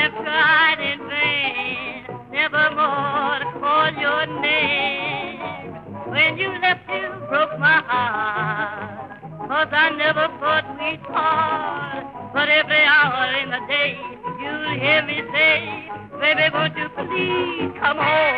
have tried in vain, nevermore to call your name. When you left, you broke my heart, 'cause I never thought we'd part. But every hour in the day, you'll hear me say, baby, won't you please come home?